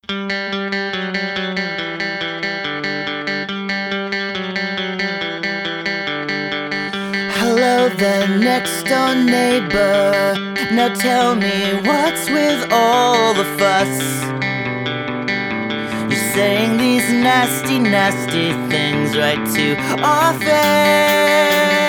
Hello there, next door neighbor. Now tell me what's with all the fuss? You're saying these nasty, nasty things right to our face.